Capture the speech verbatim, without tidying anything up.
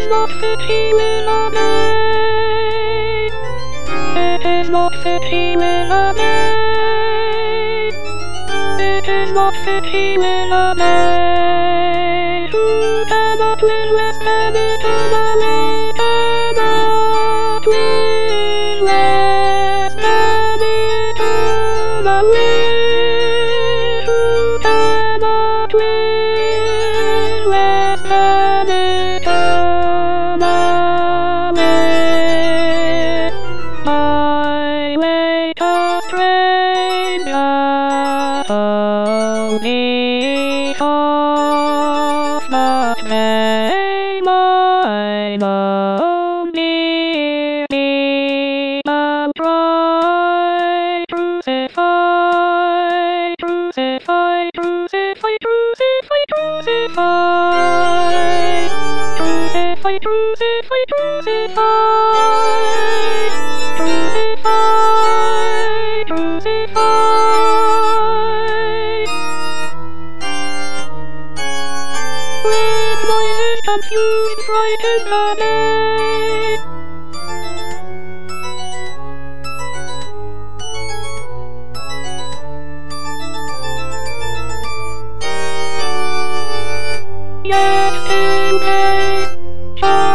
is not fit he will obey. It is not fit he will obey. It is not fit he will obey. Who cannot win with capital away? Cannot win with capital away. Who cannot win with capital away? I wait a stranger only of that may mine only be a try. Crucify, crucify, crucify, crucify, crucify. Crucify, crucify, crucify. Crucify, crucify. With noises confused, frightened away. Yesterday,